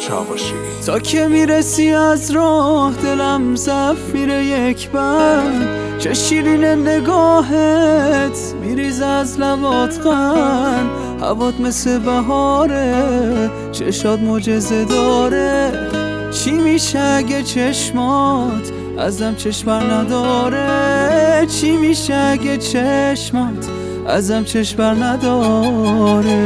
چاوشی. تا که میرسی از راه دلم زف میره یک بند، چه شیرین نگاهت میریز از لبات قند، هوات مثل بهاره چشات معجزه داره، چی میشه اگه چشمات ازم چشم بر نداره، چی میشه اگه چشمات ازم چشم بر نداره.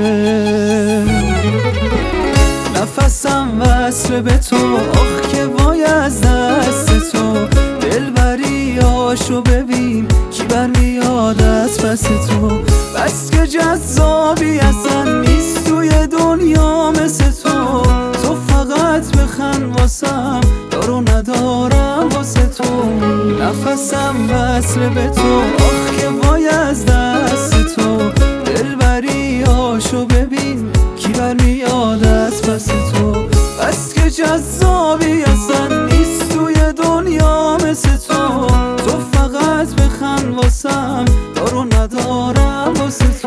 نفسم وصل به تو، آخ که وای از دست تو، دلبری هاشو ببین کی برمیاد از پس تو، بس که جذابی اصلا نیست توی دنیا مثل تو، تو فقط بخند واسم دارو ندارم واسه تو. نفسم وصل به تو، آخ که وای از دست تو، دلبری هاشو ببین کی برمیاد از پس تو، بس که جذابی اصلا نیست توی دنیا مثل تو، تو فقط بخند واسم دارو ندارم واسه تو.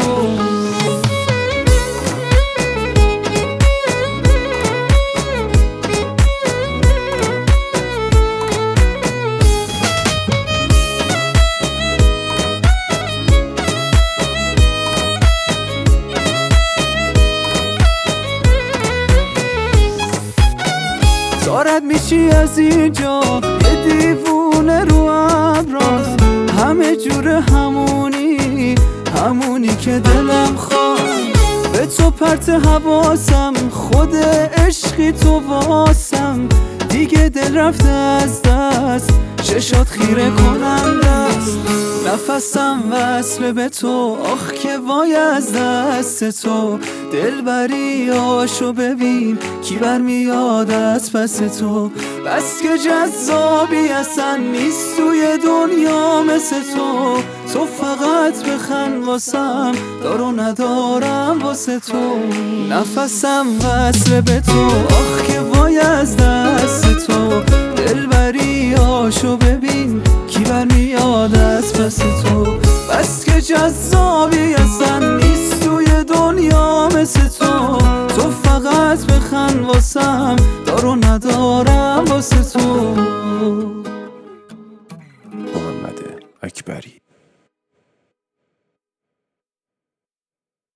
دارد میشی از اینجا یه دیوونه رو ابراز، همه جور همونی همونی که دلم خواست، به تو پرت حواسم خود عشقی تو واسم، دیگه دل رفته از دست چشات خیره کننده است. نفسم وصل به تو، آخ که وای از دست تو، دلبری هاشو ببین کی برمیاد از پس تو، بس که جذابی اصلا نیست توی دنیا مثل تو، تو فقط بخند واسم دارو ندارم واسه تو. نفسم وصل به تو، آخ که وای از دست تو، دلبری هاشو ببین کی برمیاد از پس تو، بس که جذابی اصلا نیست توی دنیا مثل تو، تو فقط بخند واسم دارو ندارم واسه تو. محمد اکبری.